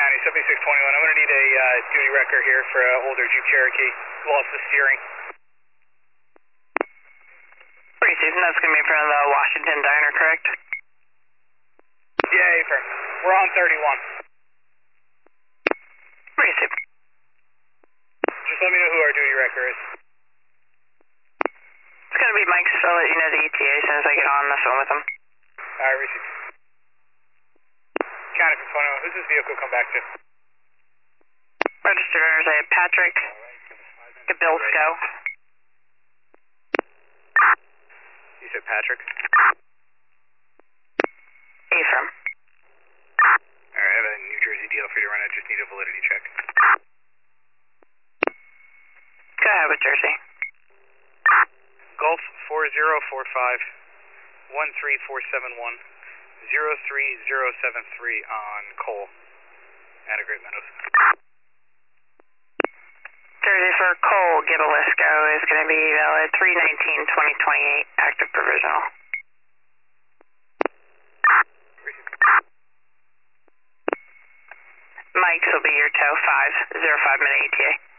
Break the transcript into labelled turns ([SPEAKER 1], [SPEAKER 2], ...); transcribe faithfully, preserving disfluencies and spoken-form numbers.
[SPEAKER 1] ninety, seventy-six twenty-one. I'm going to need a uh, duty record here for an older Jeep Cherokee. Lost the steering.
[SPEAKER 2] Pretty safe, and that's going to be from the Washington Diner, correct?
[SPEAKER 1] Yeah, affirm. We're on thirty-one.
[SPEAKER 2] Pretty safe.
[SPEAKER 1] Just let me know who our duty record is.
[SPEAKER 2] It's going to be Mike, so I'll let you know the E T A as soon as I get on the phone with him.
[SPEAKER 1] Alright, receive. County from twenty-one. Who's this vehicle come back to?
[SPEAKER 2] Registered owners, I have Patrick Gabilsko.
[SPEAKER 1] You said Patrick?
[SPEAKER 2] Affirm.
[SPEAKER 1] Alright, I have a New Jersey deal for you to run. I just need a validity check.
[SPEAKER 2] Go ahead with Jersey.
[SPEAKER 1] Golf four zero four five one three four seven one zero three zero seven three on Cole at a Great Meadows.
[SPEAKER 2] Jersey for Cole Gabilsko is going to be valid three nineteen twenty twenty-eight, active provisional. Mike's will be your tow, five zero five minute E T A.